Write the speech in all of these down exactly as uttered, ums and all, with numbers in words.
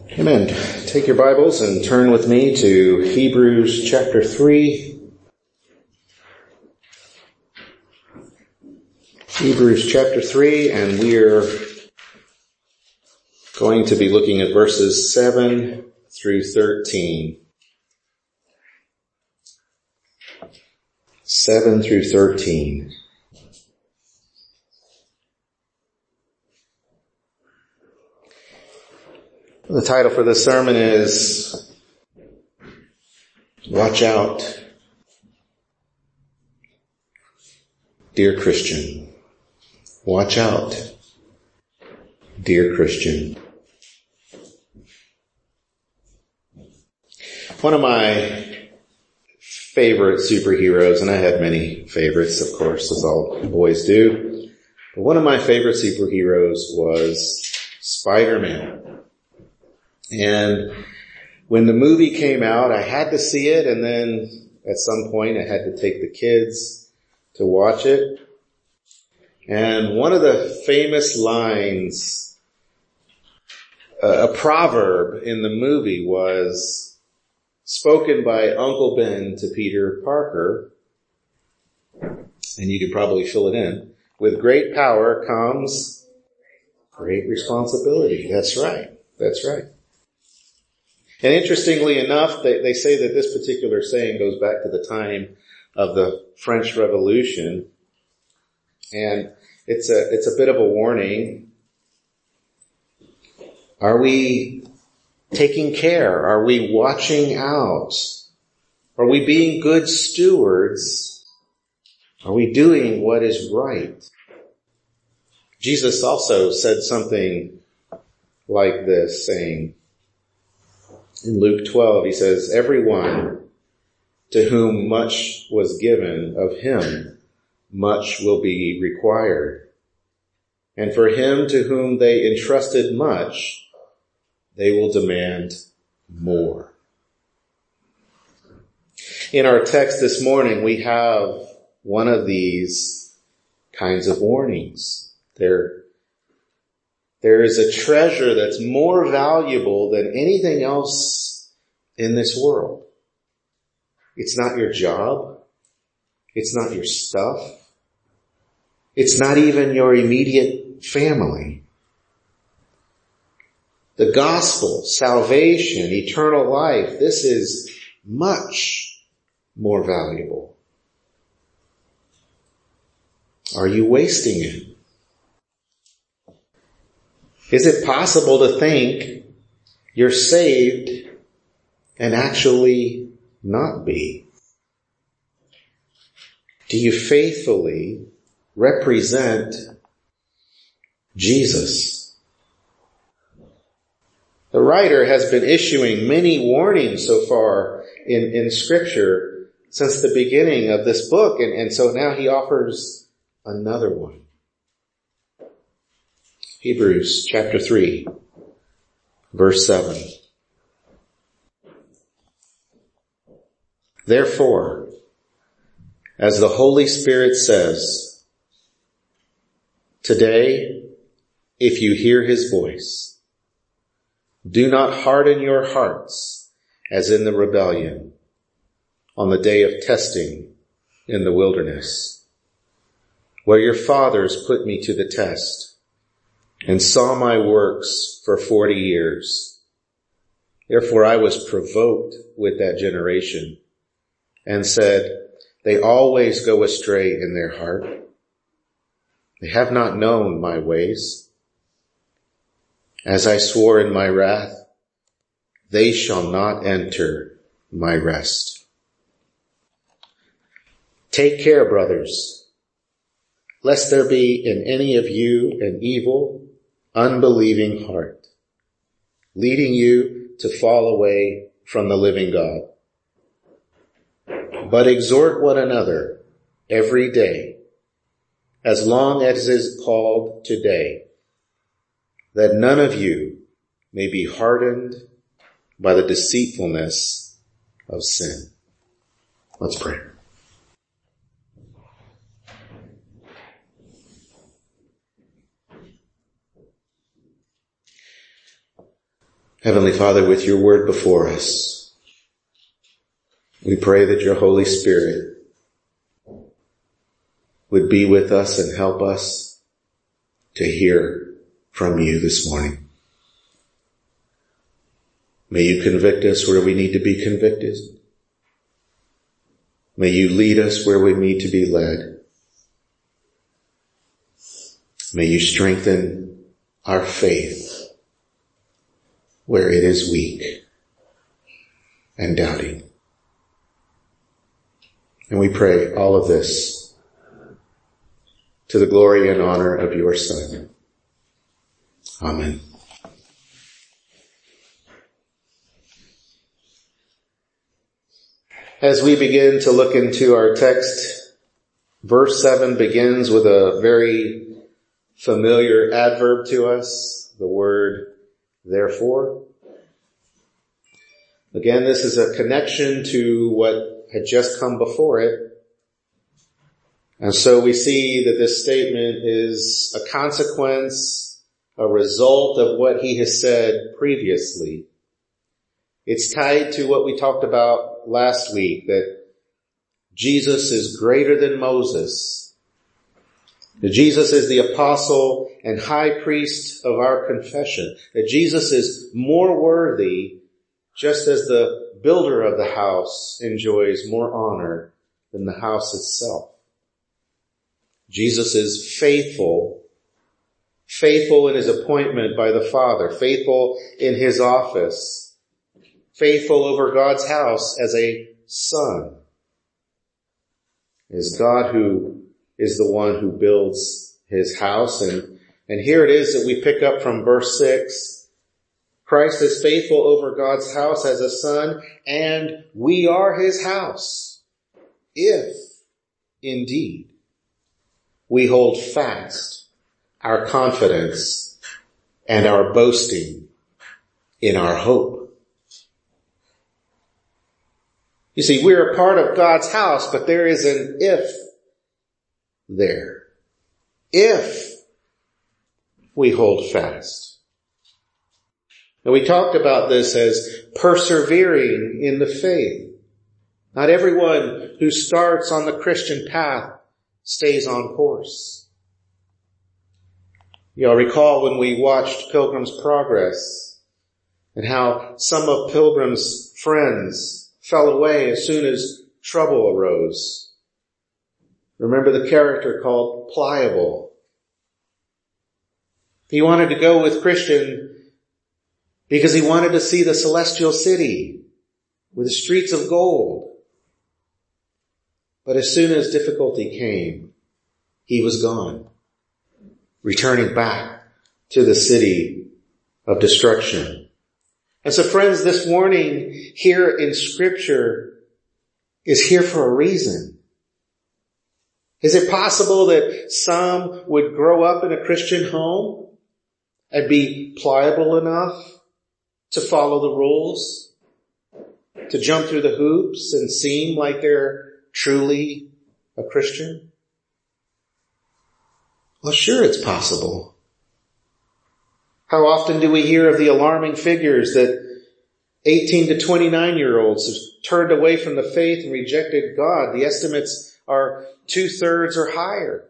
Amen. Take your Bibles and turn with me to Hebrews chapter three. Hebrews chapter three, and we're going to be looking at verses seven through thirteen. seven through thirteen. The title for this sermon is Watch Out, Dear Christian. Watch out, dear Christian. One of my favorite superheroes, and I had many favorites, of course, as all boys do, but one of my favorite superheroes was Spider-Man. And when the movie came out, I had to see it, and then at some point I had to take the kids to watch it. And one of the famous lines, uh, a proverb in the movie, was spoken by Uncle Ben to Peter Parker, and you could probably fill it in. With great power comes great responsibility. That's right. That's right. And interestingly enough, they, they say that this particular saying goes back to the time of the French Revolution. And it's a, it's a bit of a warning. Are we taking care? Are we watching out? Are we being good stewards? Are we doing what is right? Jesus also said something like this, saying, in Luke twelve, he says, everyone to whom much was given of him, much will be required. And for him to whom they entrusted much, they will demand more. In our text this morning, we have one of these kinds of warnings. There There is a treasure that's more valuable than anything else in this world. It's not your job. It's not your stuff. It's not even your immediate family. The gospel, salvation, eternal life, this is much more valuable. Are you wasting it? Is it possible to think you're saved and actually not be? Do you faithfully represent Jesus? The writer has been issuing many warnings so far in, in Scripture since the beginning of this book, and, and so now he offers another one. Hebrews chapter three, verse seven. Therefore, as the Holy Spirit says, today, if you hear his voice, do not harden your hearts as in the rebellion on the day of testing in the wilderness, where your fathers put me to the test and saw my works for forty years. Therefore I was provoked with that generation and said, they always go astray in their heart. They have not known my ways. As I swore in my wrath, they shall not enter my rest. Take care, brothers, lest there be in any of you an evil, unbelieving heart, leading you to fall away from the living God. But exhort one another every day, as long as it is called today, that none of you may be hardened by the deceitfulness of sin. Let's pray. Heavenly Father, with your word before us, we pray that your Holy Spirit would be with us and help us to hear from you this morning. May you convict us where we need to be convicted. May you lead us where we need to be led. May you strengthen our faith where it is weak and doubting. And we pray all of this to the glory and honor of your Son. Amen. As we begin to look into our text, verse seven begins with a very familiar adverb to us, the word therefore. Again, this is a connection to what had just come before it. And so we see that this statement is a consequence, a result of what he has said previously. It's tied to what we talked about last week, that Jesus is greater than Moses. That Jesus is the apostle and high priest of our confession. That Jesus is more worthy, just as the builder of the house enjoys more honor than the house itself. Jesus is faithful, faithful in his appointment by the Father, faithful in his office, faithful over God's house as a son. It is God who is the one who builds his house. And, and here it is that we pick up from verse six. Christ is faithful over God's house as a son, and we are his house, if indeed we hold fast our confidence and our boasting in our hope. You see, we're a part of God's house, but there is an if there. If we hold fast. And we talked about this as persevering in the faith. Not everyone who starts on the Christian path stays on course. You'll recall when we watched Pilgrim's Progress and how some of Pilgrim's friends fell away as soon as trouble arose. Remember the character called Pliable. He wanted to go with Christian because he wanted to see the celestial city with the streets of gold. But as soon as difficulty came, he was gone, returning back to the city of destruction. And so friends, this warning here in Scripture is here for a reason. Is it possible that some would grow up in a Christian home and be pliable enough to follow the rules, to jump through the hoops and seem like they're truly a Christian? Well, sure, it's possible. How often do we hear of the alarming figures that eighteen to twenty-nine year olds have turned away from the faith and rejected God? The estimates are two-thirds or higher.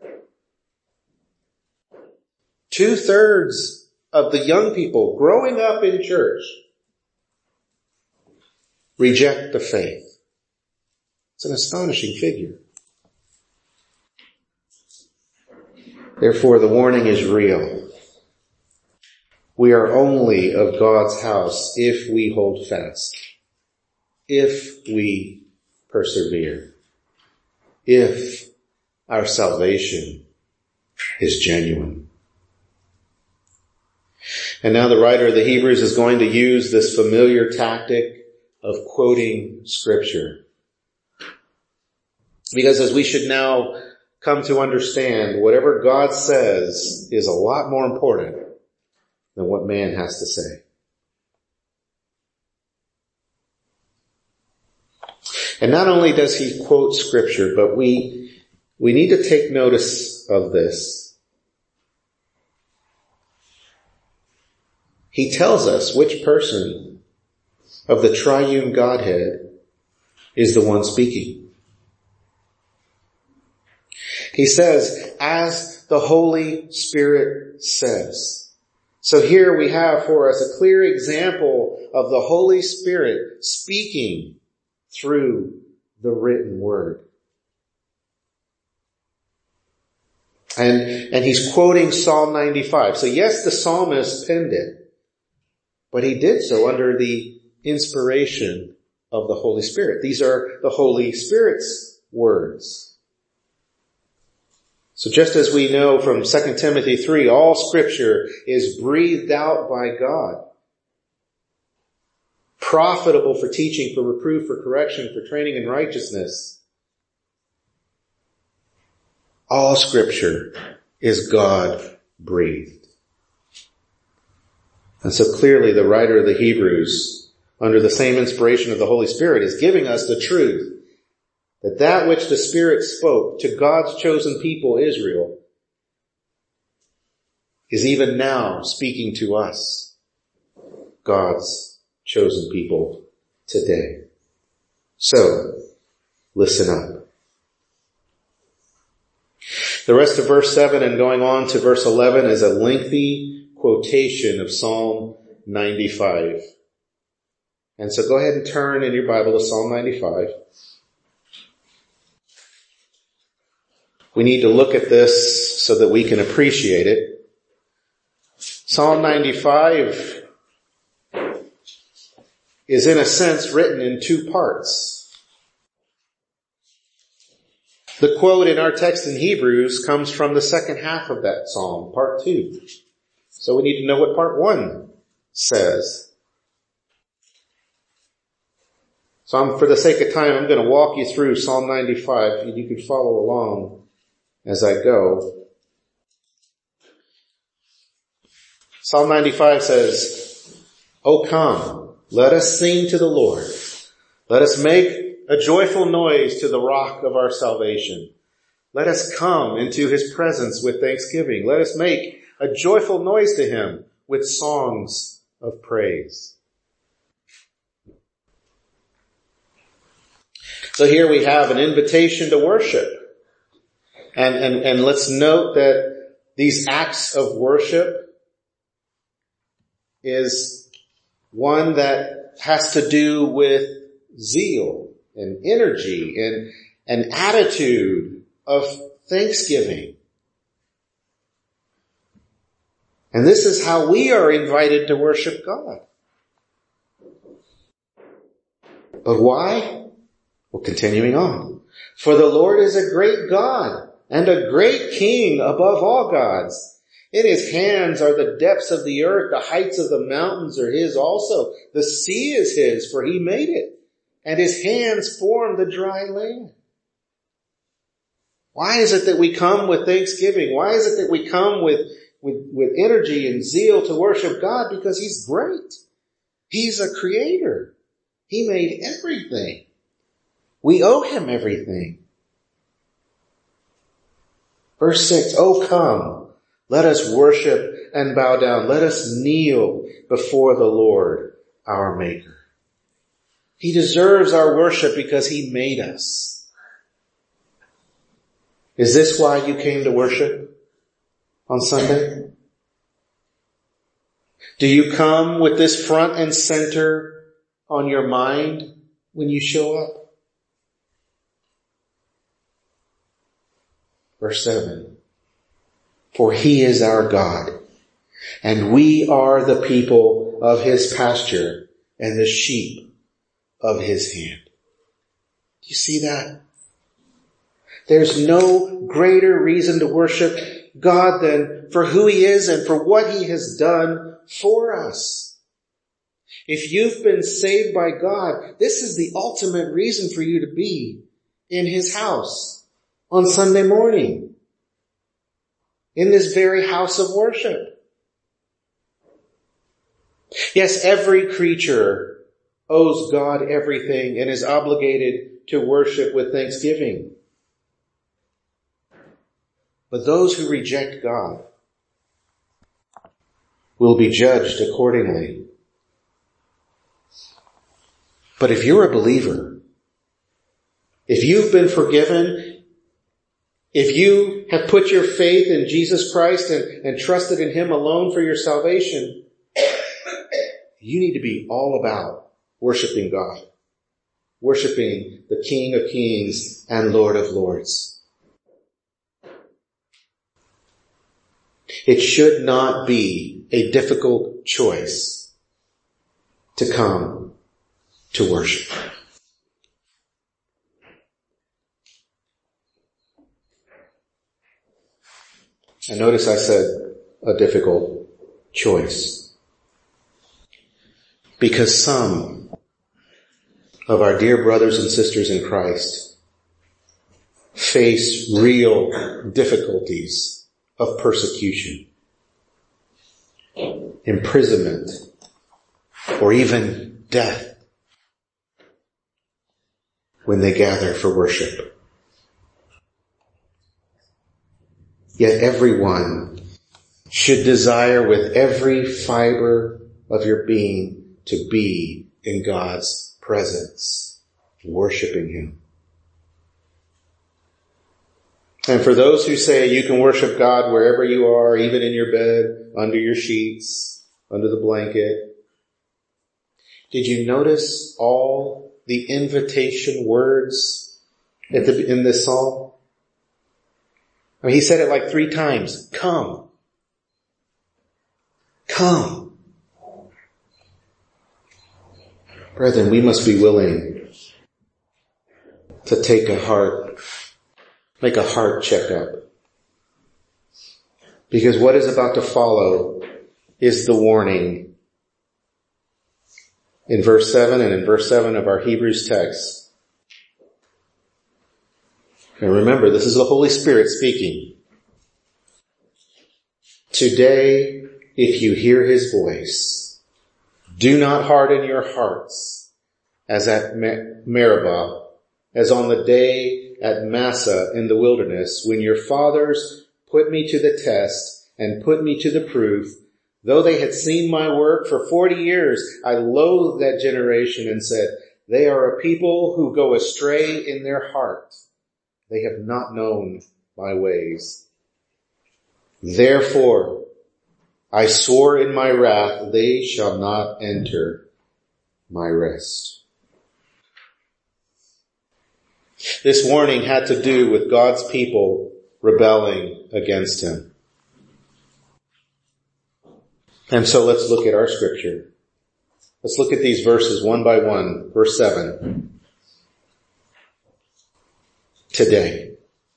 Two-thirds of the young people growing up in church reject the faith. It's an astonishing figure. Therefore, the warning is real. We are only of God's house if we hold fast, if we persevere, if our salvation is genuine. And now the writer of the Hebrews is going to use this familiar tactic of quoting Scripture. Because as we should now come to understand, whatever God says is a lot more important than what man has to say. And not only does he quote Scripture, but we, we need to take notice of this. he tells us which person of the triune Godhead is the one speaking. He says, as the Holy Spirit says. So here we have for us a clear example of the Holy Spirit speaking through the written word. And, and he's quoting Psalm ninety-five. So yes, the psalmist penned it, but he did so under the inspiration of the Holy Spirit. These are the Holy Spirit's words. So just as we know from Second Timothy three, all scripture is breathed out by God, profitable for teaching, for reproof, for correction, for training in righteousness. All scripture is God-breathed. And so clearly the writer of the Hebrews, under the same inspiration of the Holy Spirit, is giving us the truth that that which the Spirit spoke to God's chosen people, Israel, is even now speaking to us, God's chosen people today. So, listen up. The rest of verse seven and going on to verse eleven is a lengthy quotation of Psalm ninety-five. And so go ahead and turn in your Bible to Psalm ninety-five. We need to look at this so that we can appreciate it. Psalm ninety-five is in a sense written in two parts. The quote in our text in Hebrews comes from the second half of that psalm, part two. So we need to know what part one says. So I'm, for the sake of time, I'm going to walk you through Psalm ninety-five, and you can follow along as I go. Psalm ninety-five says, O come, let us sing to the Lord. Let us make a joyful noise to the rock of our salvation. Let us come into his presence with thanksgiving. Let us make a joyful noise to him with songs of praise. So here we have an invitation to worship. And, and, and let's note that these acts of worship is one that has to do with zeal and energy and an attitude of thanksgiving. And this is how we are invited to worship God. But why? Well, continuing on. For the Lord is a great God and a great King above all gods. In his hands are the depths of the earth. The heights of the mountains are his also. The sea is his, for he made it. And his hands formed the dry land. Why is it that we come with thanksgiving? Why is it that we come with, with, with energy and zeal to worship God? Because he's great. He's a creator. He made everything. We owe him everything. Verse six, O come, let us worship and bow down. Let us kneel before the Lord, our Maker. He deserves our worship because he made us. Is this why you came to worship on Sunday? Do you come with this front and center on your mind when you show up? Verse seven. For he is our God, and we are the people of his pasture and the sheep of his hand. Do you see that? There's no greater reason to worship God than for who he is and for what he has done for us. If you've been saved by God, this is the ultimate reason for you to be in his house on Sunday morning, in this very house of worship. Yes, every creature owes God everything and is obligated to worship with thanksgiving. But those who reject God, will be judged accordingly. But if you're a believer, if you've been forgiven, if you have put your faith in Jesus Christ and, and trusted in Him alone for your salvation, you need to be all about worshiping God, worshiping the King of Kings and Lord of Lords. It should not be a difficult choice to come to worship. And notice I said a difficult choice. Because some of our dear brothers and sisters in Christ face real difficulties of persecution, imprisonment, or even death when they gather for worship. Yet everyone should desire with every fiber of your being to be in God's presence, worshiping Him. And for those who say you can worship God wherever you are, even in your bed, under your sheets, under the blanket, did you notice all the invitation words at the, in this psalm? I mean, he said it like three times. Come. Come. Brethren, we must be willing to take a heart, make a heart checkup. Because what is about to follow is the warning in verse seven and in verse seven of our Hebrews text. And remember, this is the Holy Spirit speaking. Today, if you hear His voice, do not harden your hearts as at Meribah, as on the day at Massah in the wilderness, when your fathers put me to the test and put me to the proof. Though they had seen my work for forty years, I loathed that generation and said, they are a people who go astray in their heart. They have not known my ways. Therefore, I swore in my wrath, they shall not enter my rest. This warning had to do with God's people rebelling against Him. And so let's look at our scripture. Let's look at these verses one by one. Verse seven. Today.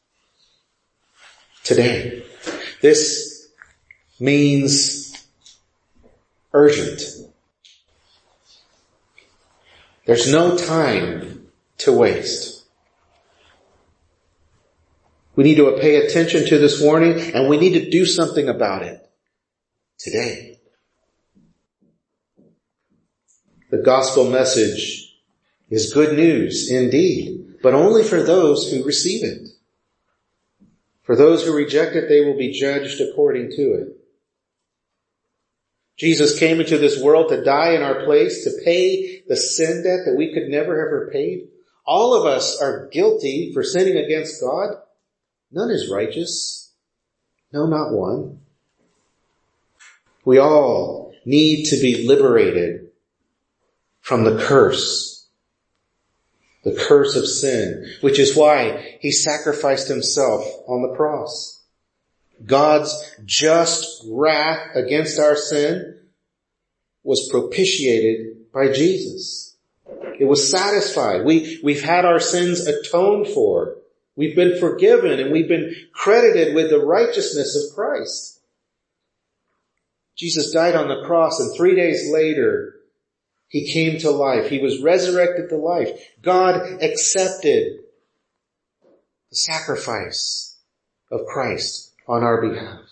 Today. This means urgent. There's no time to waste. We need to pay attention to this warning, and we need to do something about it today. The gospel message is good news indeed, but only for those who receive it. For those who reject it, they will be judged according to it. Jesus came into this world to die in our place, to pay the sin debt that we could never ever paid. All of us are guilty for sinning against God. None is righteous. No, not one. We all need to be liberated from the curse, the curse of sin, which is why He sacrificed Himself on the cross. God's just wrath against our sin was propitiated by Jesus. It was satisfied. We, we've had our sins atoned for. We've been forgiven and we've been credited with the righteousness of Christ. Jesus died on the cross, and three days later, He came to life. He was resurrected to life. God accepted the sacrifice of Christ on our behalf.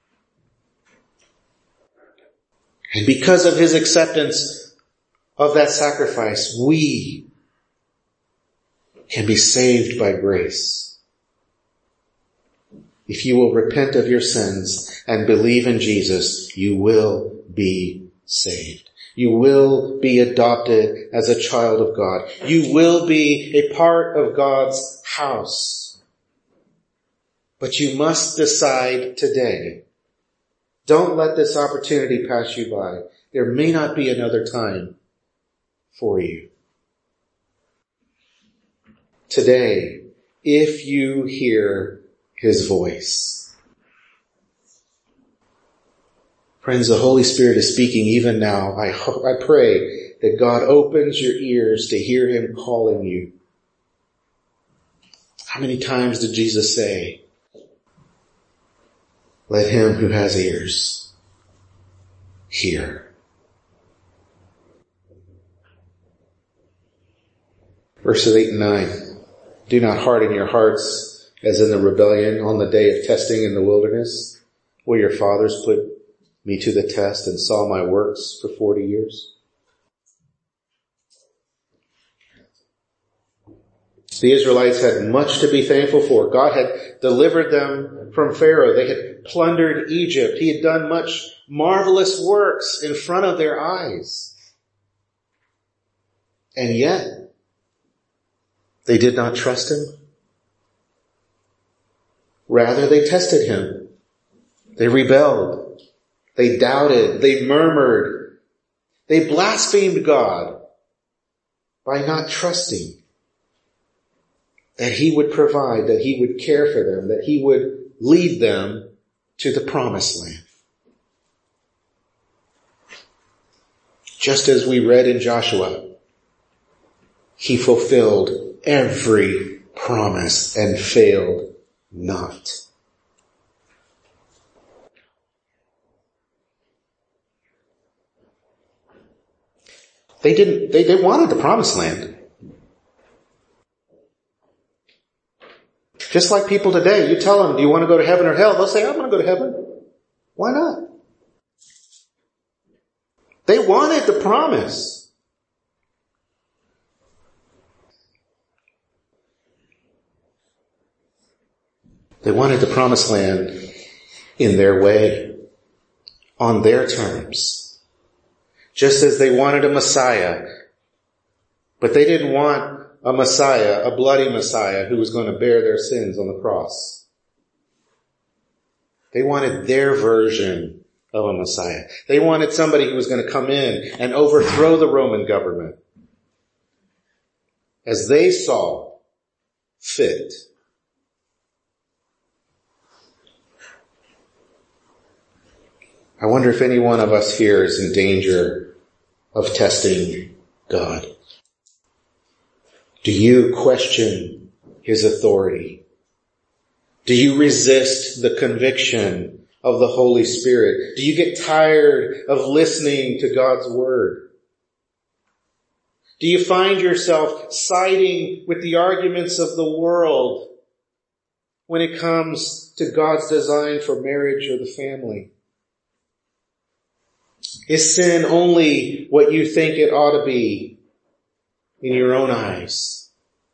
And because of His acceptance of that sacrifice, we can be saved by grace. If you will repent of your sins and believe in Jesus, you will be saved. You will be adopted as a child of God. You will be a part of God's house. But you must decide today. Don't let this opportunity pass you by. There may not be another time for you. Today, if you hear His voice. Friends, the Holy Spirit is speaking even now. I hope, I pray that God opens your ears to hear Him calling you. How many times did Jesus say, "Let him who has ears hear"? Verses eight and nine. Do not harden your hearts as in the rebellion on the day of testing in the wilderness, where your fathers put me to the test and saw my works for forty years. The Israelites had much to be thankful for. God had delivered them from Pharaoh. They had plundered Egypt. He had done much marvelous works in front of their eyes. And yet, they did not trust Him. Rather, they tested Him. They rebelled. They doubted. They murmured. They blasphemed God by not trusting that He would provide, that He would care for them, that He would lead them to the promised land. Just as we read in Joshua, He fulfilled every promise and failed not. They didn't, they, they wanted the promised land. Just like people today, you tell them, do you want to go to heaven or hell? They'll say, I want to go to heaven. Why not? They wanted the promise. They wanted the promised land in their way, on their terms. Just as they wanted a Messiah, but they didn't want a Messiah, a bloody Messiah who was going to bear their sins on the cross. They wanted their version of a Messiah. They wanted somebody who was going to come in and overthrow the Roman government as they saw fit. I wonder if any one of us here is in danger of testing God. Do you question His authority? Do you resist the conviction of the Holy Spirit? Do you get tired of listening to God's word? Do you find yourself siding with the arguments of the world when it comes to God's design for marriage or the family? Is sin only what you think it ought to be in your own eyes?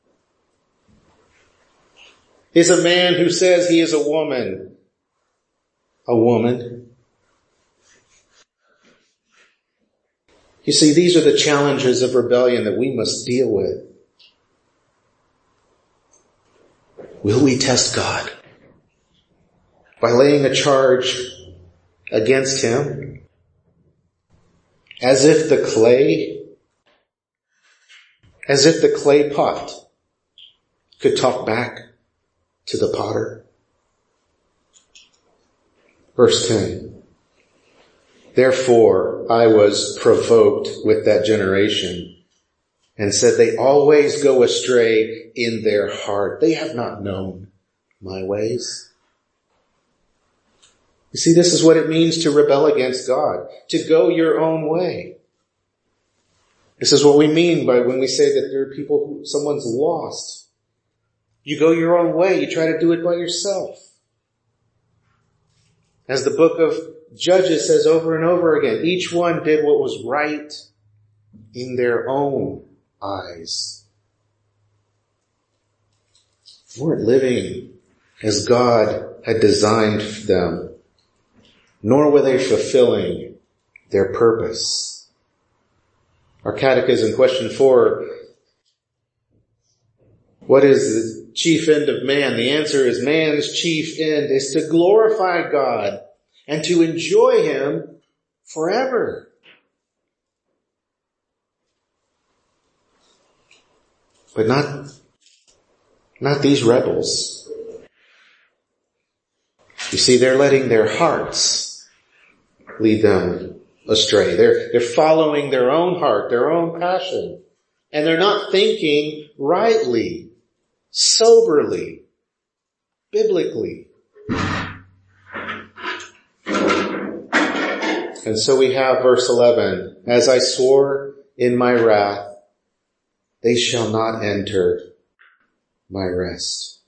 Is a man who says he is a woman a woman? You see, these are the challenges of rebellion that we must deal with. Will we test God by laying a charge against Him as if the clay, as if the clay pot could talk back to the potter? Verse ten. Therefore I was provoked with that generation and said, they always go astray in their heart. They have not known my ways. You see, this is what it means to rebel against God, to go your own way. This is what we mean by when we say that there are people who, someone's lost. You go your own way. You try to do it by yourself. As the book of Judges says over and over again, each one did what was right in their own eyes. We weren't living as God had designed them, nor were they fulfilling their purpose. Our catechism, question four, what is the chief end of man? The answer is man's chief end is to glorify God and to enjoy Him forever. But not, not these rebels. You see, they're letting their hearts lead them astray. They're, they're following their own heart, their own passion. And they're not thinking rightly, soberly, biblically. And so we have verse eleven, as I swore in my wrath, they shall not enter my rest.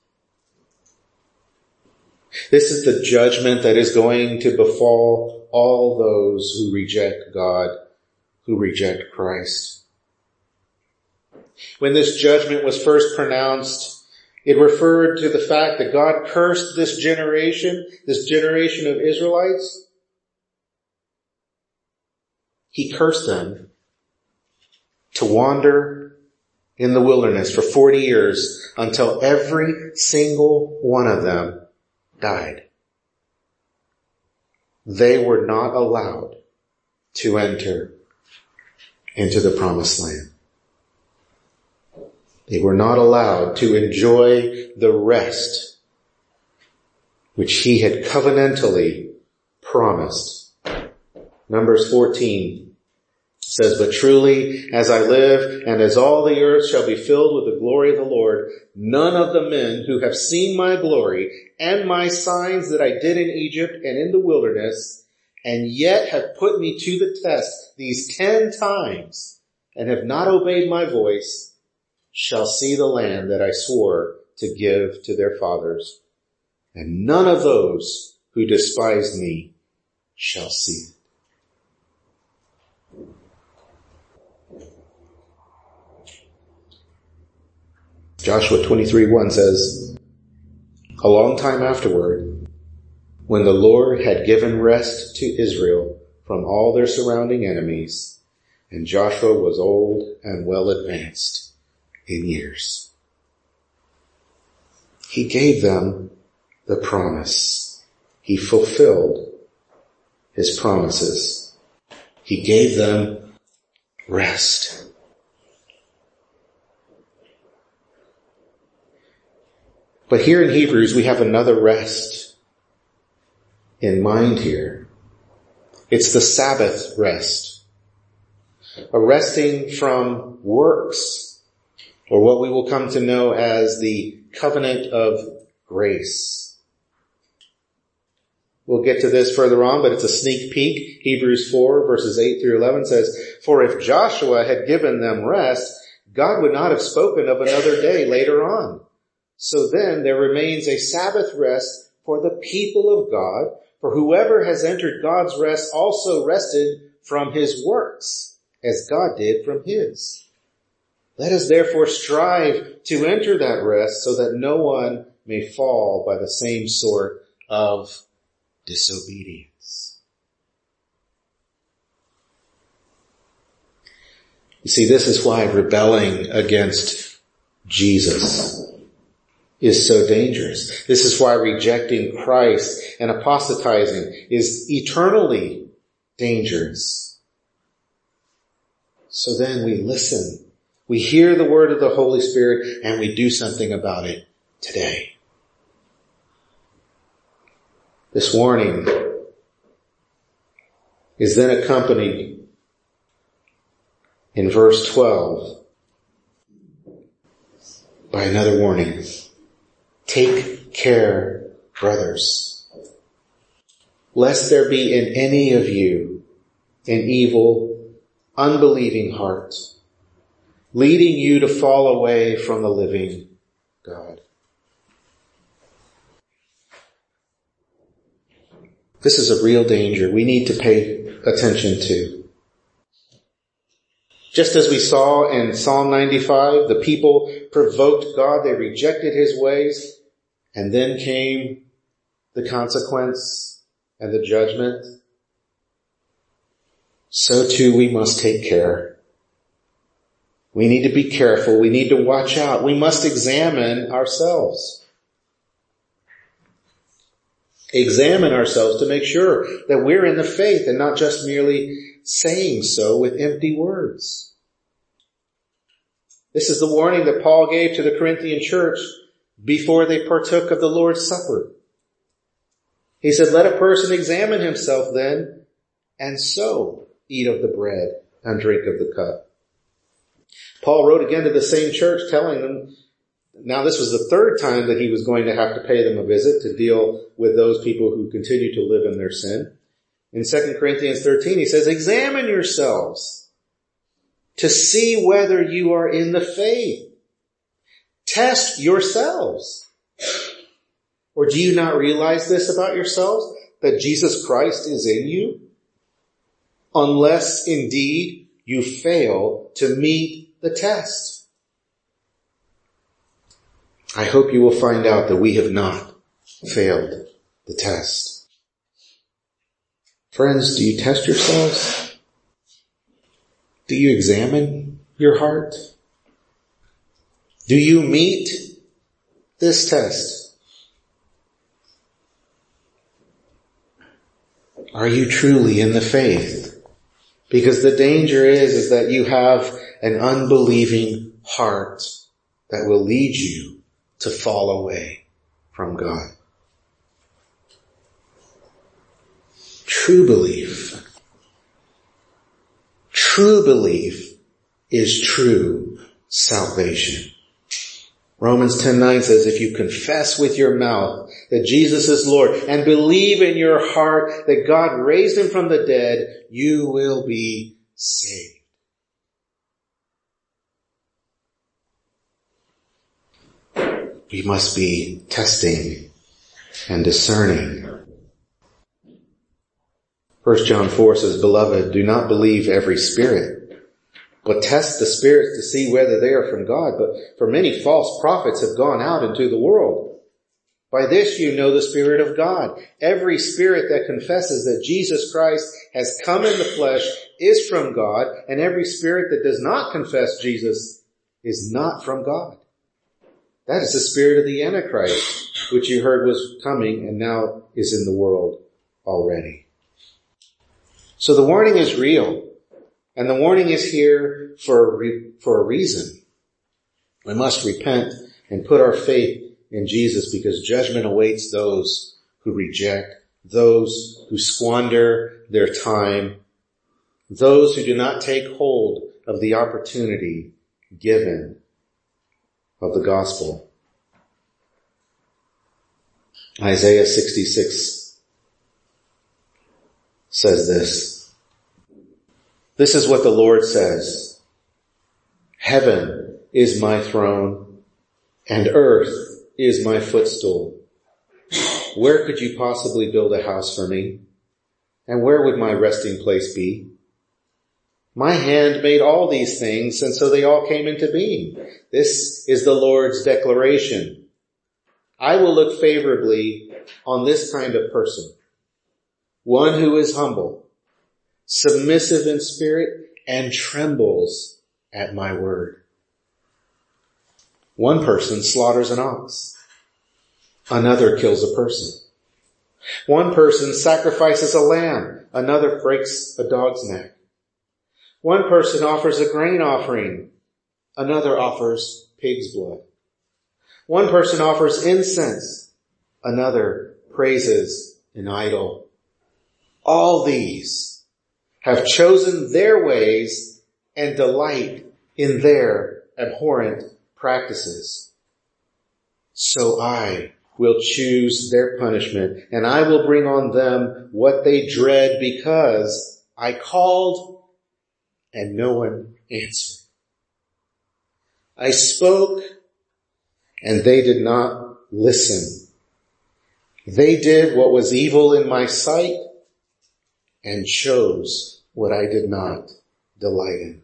This is the judgment that is going to befall all those who reject God, who reject Christ. When this judgment was first pronounced, it referred to the fact that God cursed this generation, this generation of Israelites. He cursed them to wander in the wilderness for forty years until every single one of them died. They were not allowed to enter into the promised land. They were not allowed to enjoy the rest which He had covenantally promised. Numbers fourteen says, but truly as I live and as all the earth shall be filled with the glory of the Lord, none of the men who have seen my glory and my signs that I did in Egypt and in the wilderness, and yet have put me to the test these ten times and have not obeyed my voice, shall see the land that I swore to give to their fathers. And none of those who despised me shall see it. Joshua twenty-three one says, a long time afterward, when the Lord had given rest to Israel from all their surrounding enemies, and Joshua was old and well advanced in years, He gave them the promise. He fulfilled His promises. He gave them rest. But here in Hebrews, we have another rest in mind here. It's the Sabbath rest. A resting from works, or what we will come to know as the covenant of grace. We'll get to this further on, but it's a sneak peek. Hebrews four verses eight through eleven says, for if Joshua had given them rest, God would not have spoken of another day later on. So then there remains a Sabbath rest for the people of God, for whoever has entered God's rest also rested from his works, as God did from his. Let us therefore strive to enter that rest so that no one may fall by the same sort of disobedience. You see, this is why rebelling against Jesus is so dangerous. This is why rejecting Christ and apostatizing is eternally dangerous. So then we listen. We hear the word of the Holy Spirit and we do something about it today. This warning is then accompanied in verse twelve by another warning. Take care, brothers, lest there be in any of you an evil, unbelieving heart, leading you to fall away from the living God. This is a real danger we need to pay attention to. Just as we saw in Psalm ninety-five, the people provoked God, they rejected his ways, and then came the consequence and the judgment, so too we must take care. We need to be careful. We need to watch out. We must examine ourselves. Examine ourselves to make sure that we're in the faith and not just merely saying so with empty words. This is the warning that Paul gave to the Corinthian church before they partook of the Lord's Supper. He said, let a person examine himself then, and so eat of the bread and drink of the cup. Paul wrote again to the same church telling them, now this was the third time that he was going to have to pay them a visit to deal with those people who continue to live in their sin. In Second Corinthians thirteen, he says, examine yourselves to see whether you are in the faith. Test yourselves. Or do you not realize this about yourselves, that Jesus Christ is in you? Unless indeed you fail to meet the test. I hope you will find out that we have not failed the test. Friends, do you test yourselves? Do you examine your heart? Do you meet this test? Are you truly in the faith? Because the danger is, is that you have an unbelieving heart that will lead you to fall away from God. True belief. True belief is true salvation. Romans ten nine says, if you confess with your mouth that Jesus is Lord and believe in your heart that God raised him from the dead, you will be saved. We must be testing and discerning. First John four says, beloved, do not believe every spirit, but test the spirits to see whether they are from God. But for many false prophets have gone out into the world. By this you know the Spirit of God. Every spirit that confesses that Jesus Christ has come in the flesh is from God, and every spirit that does not confess Jesus is not from God. That is the spirit of the Antichrist, which you heard was coming and now is in the world already. So the warning is real, and the warning is here for a, re- for a reason. We must repent and put our faith in Jesus, because judgment awaits those who reject, those who squander their time, those who do not take hold of the opportunity given of the gospel. Isaiah sixty-six says this. This is what the Lord says. Heaven is my throne, and earth is my footstool. Where could you possibly build a house for me? And where would my resting place be? My hand made all these things, and so they all came into being. This is the Lord's declaration. I will look favorably on this kind of person, one who is humble, submissive in spirit, and trembles at my word. One person slaughters an ox. Another kills a person. One person sacrifices a lamb. Another breaks a dog's neck. One person offers a grain offering. Another offers pig's blood. One person offers incense. Another praises an idol. All these have chosen their ways and delight in their abhorrent practices. So I will choose their punishment, and I will bring on them what they dread, because I called and no one answered. I spoke and they did not listen. They did what was evil in my sight and chose what I did not delight in.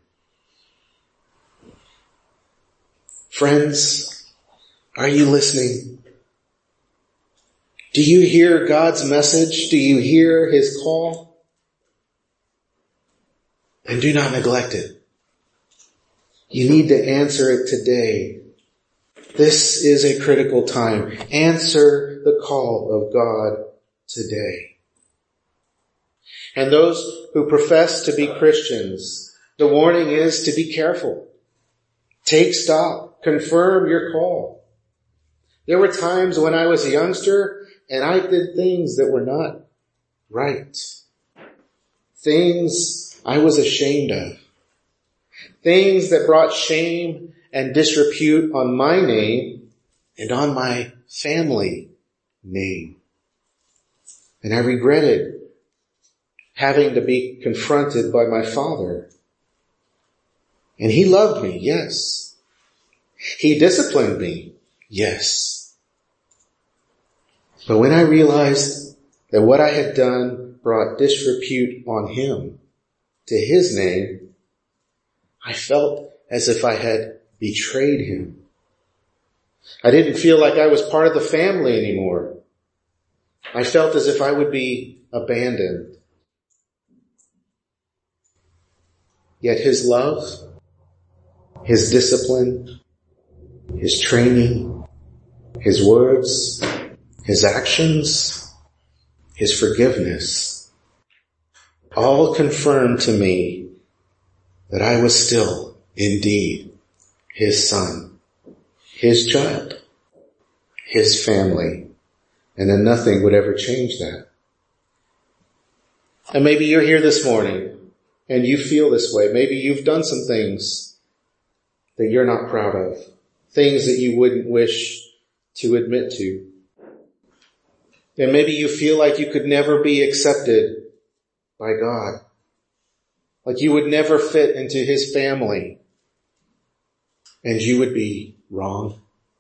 Friends, are you listening? Do you hear God's message? Do you hear his call? And do not neglect it. You need to answer it today. This is a critical time. Answer the call of God today. And those who profess to be Christians, the warning is to be careful. Take stock. Confirm your call. There were times when I was a youngster and I did things that were not right. Things I was ashamed of. Things that brought shame and disrepute on my name and on my family name. And I regretted having to be confronted by my father. And he loved me, yes. He disciplined me, yes. But when I realized that what I had done brought disrepute on him, to his name, I felt as if I had betrayed him. I didn't feel like I was part of the family anymore. I felt as if I would be abandoned. Yet his love, his discipline, his training, his words, his actions, his forgiveness, all confirmed to me that I was still indeed his son, his child, his family, and then nothing would ever change that. And maybe you're here this morning and you feel this way. Maybe you've done some things that you're not proud of, things that you wouldn't wish to admit to. And maybe you feel like you could never be accepted by God, like you would never fit into his family, and you would be wrong.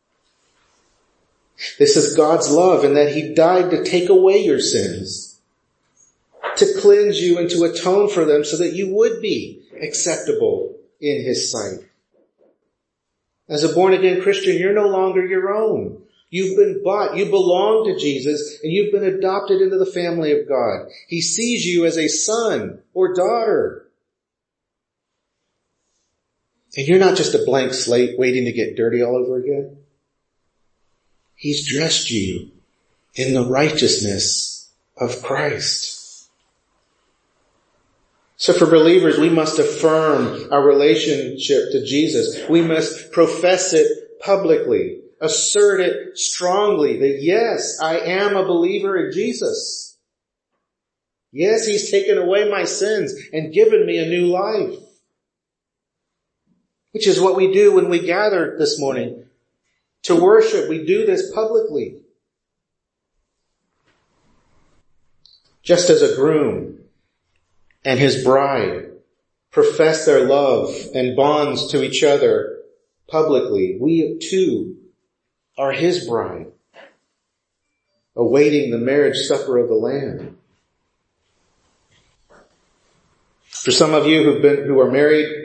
This is God's love, in that he died to take away your sins, to cleanse you and to atone for them so that you would be acceptable in his sight. As a born-again Christian, you're no longer your own. You've been bought. You belong to Jesus, and you've been adopted into the family of God. He sees you as a son or daughter. And you're not just a blank slate waiting to get dirty all over again. He's dressed you in the righteousness of Christ. So for believers, we must affirm our relationship to Jesus. We must profess it publicly, assert it strongly that yes, I am a believer in Jesus. Yes, he's taken away my sins and given me a new life. Which is what we do when we gather this morning to worship. We do this publicly. Just as a groom and his bride profess their love and bonds to each other publicly, we too are his bride, awaiting the marriage supper of the Lamb. For some of you who've been, who are married,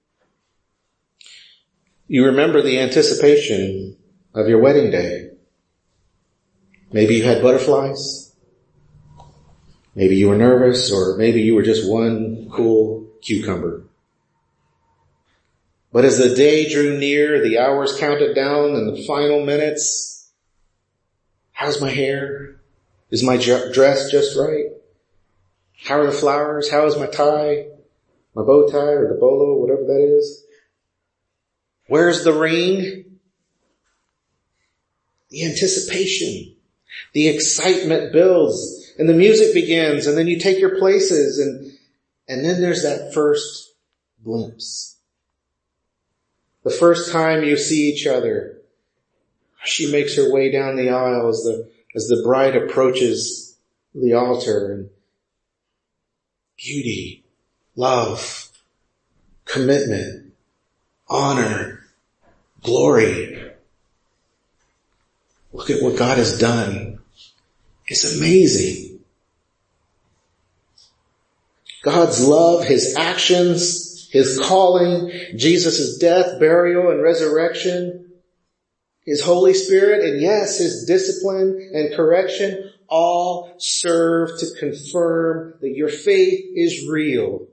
you remember the anticipation of your wedding day. Maybe you had butterflies. Maybe you were nervous, or maybe you were just one cool cucumber. But as the day drew near, the hours counted down and the final minutes, how's my hair? Is my dress just right? How are the flowers? How is my tie? My bow tie or the bolo, whatever that is? Where's the ring? The anticipation, the excitement builds, and the music begins, and then you take your places, and, and then there's that first glimpse. The first time you see each other. She makes her way down the aisle as the, as the bride approaches the altar, and beauty, love, commitment, honor, glory. Look at what God has done. It's amazing. God's love, his actions, his calling, Jesus' death, burial, and resurrection. His Holy Spirit, and yes, His discipline and correction all serve to confirm that your faith is real.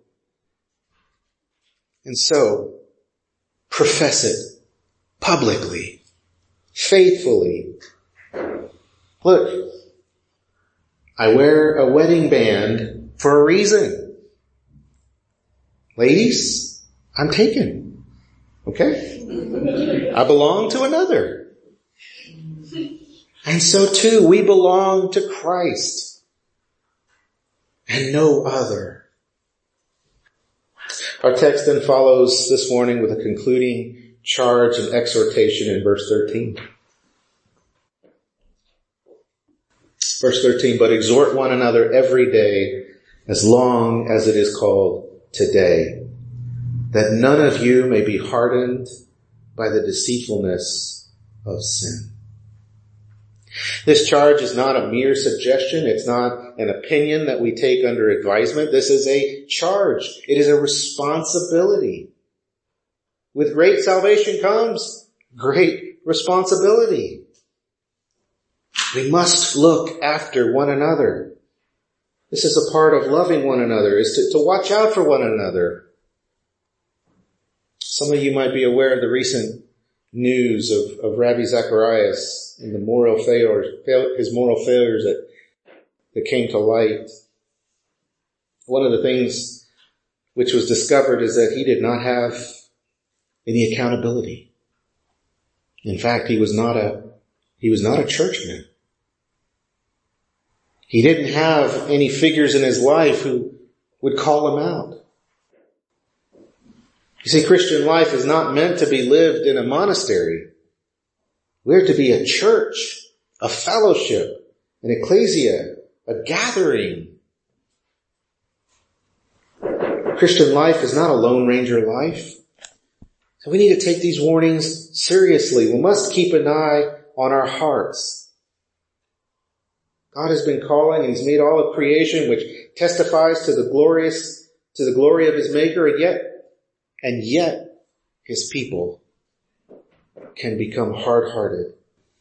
And so, profess it publicly, faithfully. Look, I wear a wedding band for a reason. Ladies, I'm taken. Okay? I belong to another. And so too, we belong to Christ and no other. Our text then follows this morning with a concluding charge and exhortation in verse thirteen. Verse thirteen, but exhort one another every day as long as it is called today, that none of you may be hardened by the deceitfulness of sin. This charge is not a mere suggestion. It's not an opinion that we take under advisement. This is a charge. It is a responsibility. With great salvation comes great responsibility. We must look after one another. This is a part of loving one another, is to, to watch out for one another. Some of you might be aware of the recent news of, of Rabbi Zacharias and the moral failures, his moral failures that, that came to light. One of the things which was discovered is that he did not have any accountability. In fact, he was not a, he was not a churchman. He didn't have any figures in his life who would call him out. You see, Christian life is not meant to be lived in a monastery. We're to be a church, a fellowship, an ecclesia, a gathering. Christian life is not a Lone Ranger life. So we need to take these warnings seriously. We must keep an eye on our hearts. God has been calling, and He's made all of creation, which testifies to the glorious, to the glory of His Maker, and yet And yet, His people can become hard-hearted.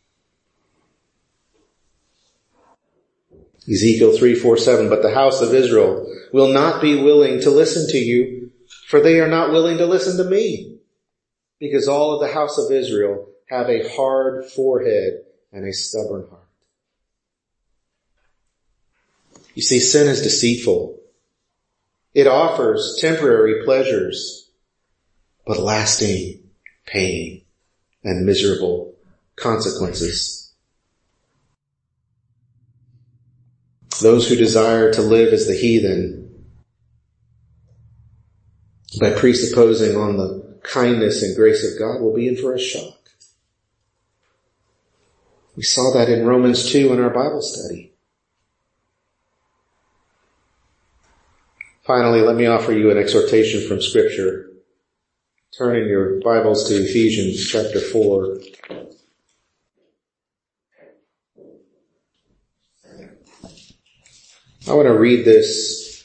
Ezekiel three, four, seven, but the house of Israel will not be willing to listen to you, for they are not willing to listen to me, because all of the house of Israel have a hard forehead and a stubborn heart. You see, sin is deceitful. It offers temporary pleasures, but lasting pain and miserable consequences. Those who desire to live as the heathen, by presupposing on the kindness and grace of God, will be in for a shock. We saw that in Romans two in our Bible study. Finally, let me offer you an exhortation from Scripture. Turn in your Bibles to Ephesians chapter four. I want to read this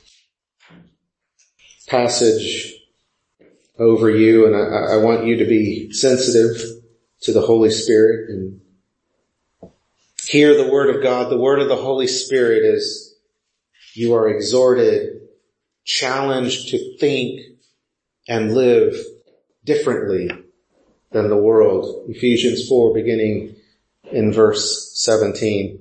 passage over you, and I, I want you to be sensitive to the Holy Spirit and hear the Word of God. The Word of the Holy Spirit is you are exhorted, challenged to think and live differently than the world. Ephesians four, beginning in verse seventeen.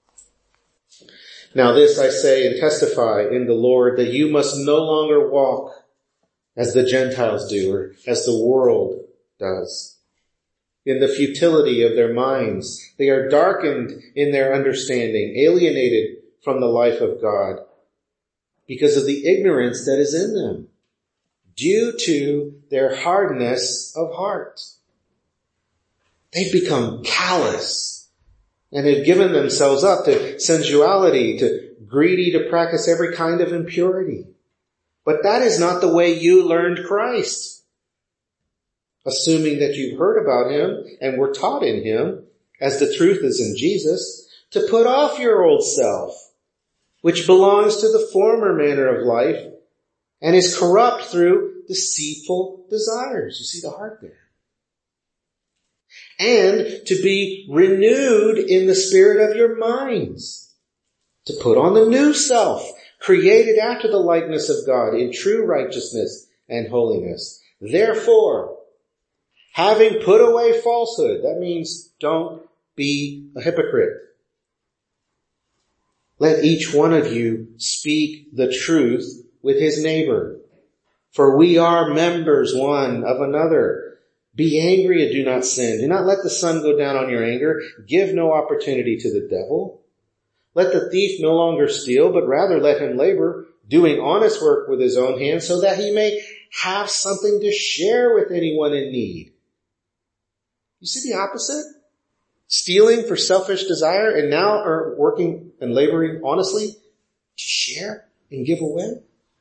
Now this I say and testify in the Lord, that you must no longer walk as the Gentiles do, or as the world does, in the futility of their minds. They are darkened in their understanding, alienated from the life of God, because of the ignorance that is in them, due to their hardness of heart. They've become callous and have given themselves up to sensuality, to greedy to practice every kind of impurity. But that is not the way you learned Christ. Assuming that you've heard about Him and were taught in Him, as the truth is in Jesus, to put off your old self, which belongs to the former manner of life and is corrupt through deceitful desires. You see the heart there. And to be renewed in the spirit of your minds. To put on the new self, created after the likeness of God in true righteousness and holiness. Therefore, having put away falsehood, that means don't be a hypocrite. Let each one of you speak the truth with his neighbor. For we are members one of another. Be angry and do not sin. Do not let the sun go down on your anger. Give no opportunity to the devil. Let the thief no longer steal, but rather let him labor, doing honest work with his own hands, so that he may have something to share with anyone in need. You see the opposite? Stealing for selfish desire and now are working and laboring honestly to share and give away.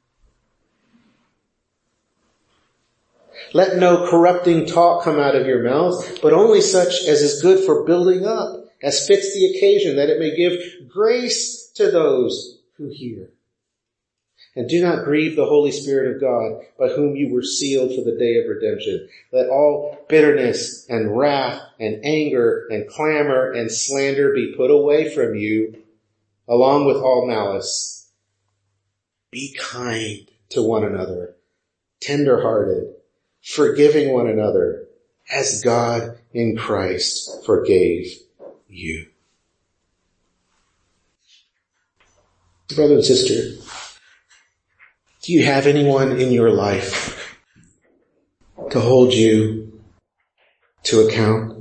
Let no corrupting talk come out of your mouth, but only such as is good for building up, as fits the occasion, that it may give grace to those who hear. And do not grieve the Holy Spirit of God, by whom you were sealed for the day of redemption. Let all bitterness and wrath and anger and clamor and slander be put away from you, along with all malice. Be kind to one another, tender-hearted, forgiving one another, as God in Christ forgave you. Brother and sister, do you have anyone in your life to hold you to account?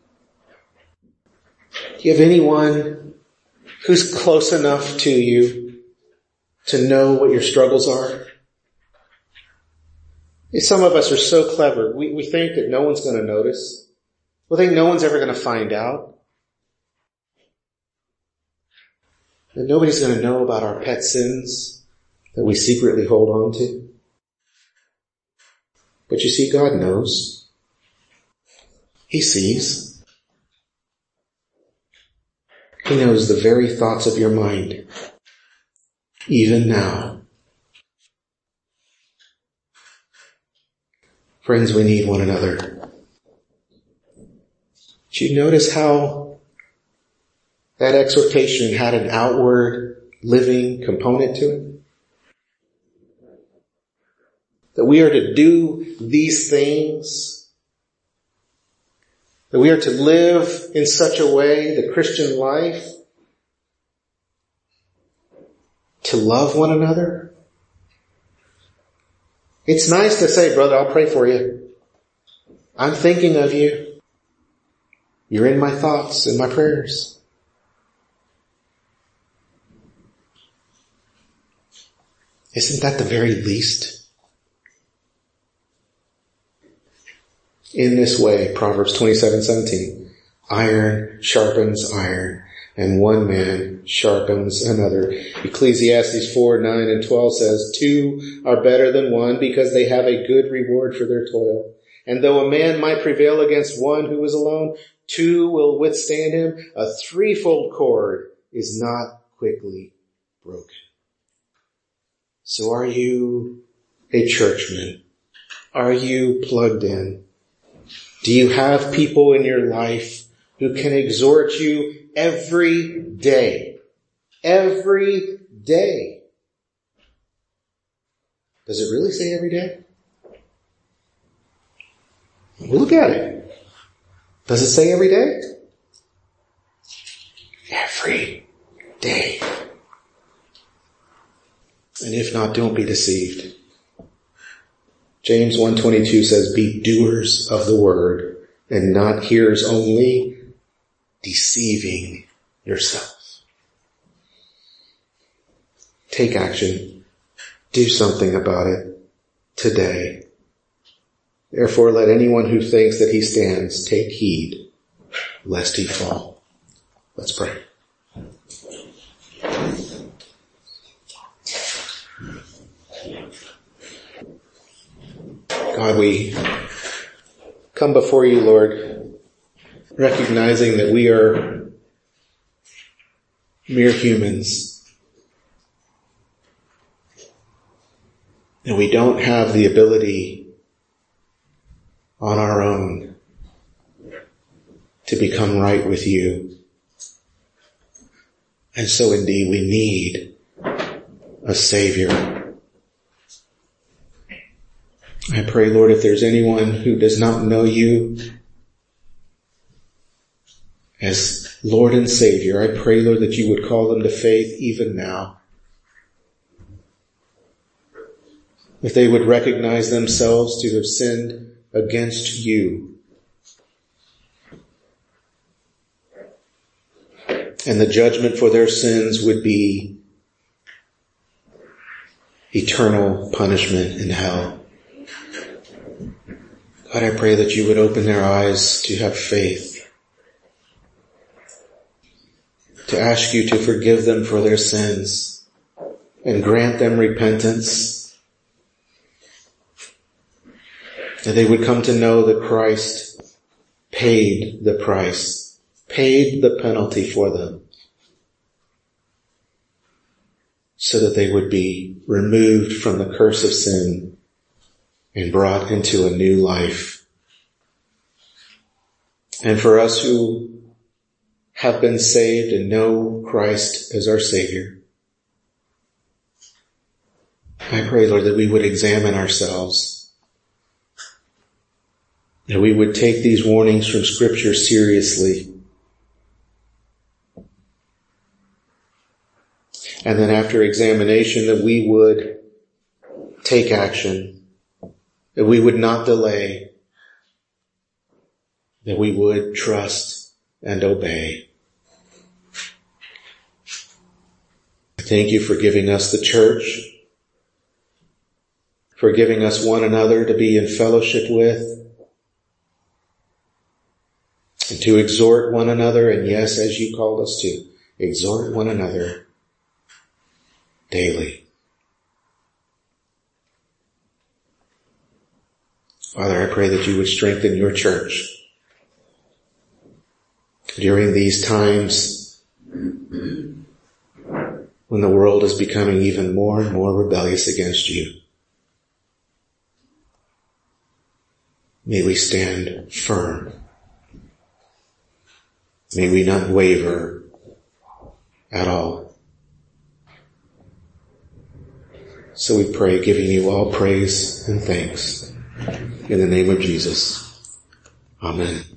Do you have anyone who's close enough to you to know what your struggles are? Some of us are so clever. We, we think that no one's going to notice. We think no one's ever going to find out. That nobody's going to know about our pet sins that we secretly hold on to. But you see, God knows. He sees. He knows the very thoughts of your mind, even now. Friends, we need one another. Did you notice how that exhortation had an outward living component to it? That we are to do these things. That we are to live in such a way, the Christian life, to love one another. It's nice to say, brother, I'll pray for you. I'm thinking of you. You're in my thoughts and my prayers. Isn't that the very least? In this way, Proverbs twenty-seven seventeen, iron sharpens iron, and one man sharpens another. Ecclesiastes four nine and twelve says, two are better than one because they have a good reward for their toil. And though a man might prevail against one who is alone, two will withstand him. A threefold cord is not quickly broken. So are you a churchman? Are you plugged in? Do you have people in your life who can exhort you every day? Every day. Does it really say every day? Look at it. Does it say every day? Every day. And if not, don't be deceived. James one twenty-two says, be doers of the word and not hearers only, deceiving yourself. Take action. Do something about it today. Therefore, let anyone who thinks that he stands take heed, lest he fall. Let's pray. God, we come before you, Lord, recognizing that we are mere humans. And we don't have the ability on our own to become right with you. And so indeed we need a Savior. I pray, Lord, if there's anyone who does not know you as Lord and Savior, I pray, Lord, that you would call them to faith even now. If they would recognize themselves to have sinned against you, and the judgment for their sins would be eternal punishment in hell. God, I pray that you would open their eyes to have faith, to ask you to forgive them for their sins and grant them repentance, that they would come to know that Christ paid the price, paid the penalty for them, so that they would be removed from the curse of sin and brought into a new life. And for us who have been saved and know Christ as our Savior, I pray, Lord, that we would examine ourselves, that we would take these warnings from Scripture seriously, and then after examination that we would take action, that we would not delay, that we would trust and obey. I thank you for giving us the church, for giving us one another to be in fellowship with, and to exhort one another, and yes, as you called us to, exhort one another daily. Father, I pray that you would strengthen your church during these times when the world is becoming even more and more rebellious against you. May we stand firm. May we not waver at all. So we pray, giving you all praise and thanks in the name of Jesus. Amen.